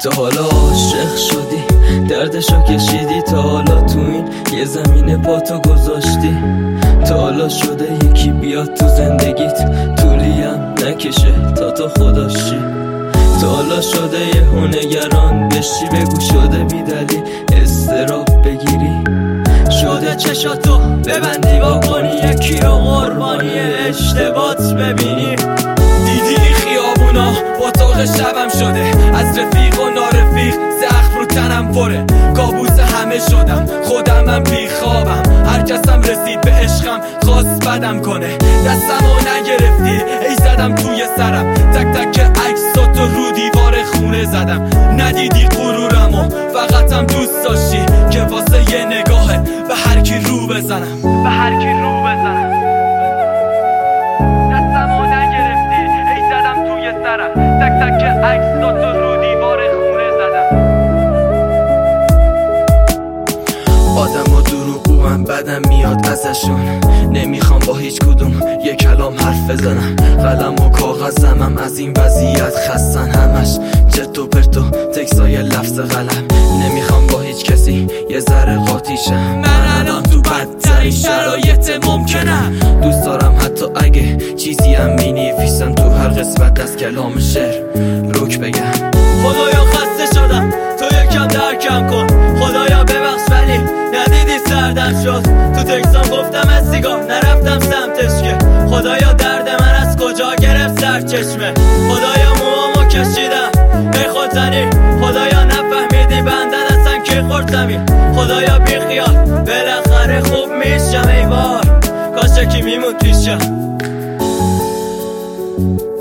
تا حالا عاشق شدی، دردشو کشیدی، تا حالا تو این یه زمین پاتو گذاشتی، تا حالا شده یکی بیاد تو زندگیت طولیم نکشه تا تو خداشی، تا حالا شده یه هنگران بشی بگو شده بیدلی استراب بگیری، شده چشاتو ببندی با کنی یکی رو قربانی اشتباهات ببینی، دیدی خیابونا اتاق شبم شده از رفیق و نارفیق زخم رو تنم پره، کابوس همه شدم خودمم بیخوابم، هر کسم رسید به عشقم خواست بدم کنه، دستمو نگرفتی ای زدم توی سرم، تک تک عکساتو رو دیوار خونه زدم، ندیدی غرورمو فقطم دوست داشتی که واسه یه نگاهه به هر کی رو بزنم، به هر کی رو بزنم، دستمو نگرفتی ای زدم توی سرم، تک تک عکساتو رو دیوار خونه زدم. آدم و دروغگوام بدم میاد ازشون، نمیخوام با هیچ کدوم یه کلام حرف بزنم، قلم و کاغذمم از این وضعیت خستن، همش چت و پرت و تکسای لفظ قلم، نمیخوام با هیچ کسی یه ذره قاطی شم، من الان تو بدترین شرایط ممکنم، دوست دارم حتی اگه چیزی هم مینویسم تو هر قسمت از کلام شعر روک بگم، خدایا خسته شدم تو یکم درکم کن، خدایا ببخش ولی ندیدی سردم شد، تو تکسام گفتم از سیگار نرفتم سمتش که، خدایا درد من از کجا گرفت سرچشمه، خدایا موامو کشیدم ای خودزنی، خدایا نفهمیدی بندن اصلا کی خورد زمین، خدایا بی خیال بالاخره خوب میشم ای بار، کاش یکی میمون پیشم.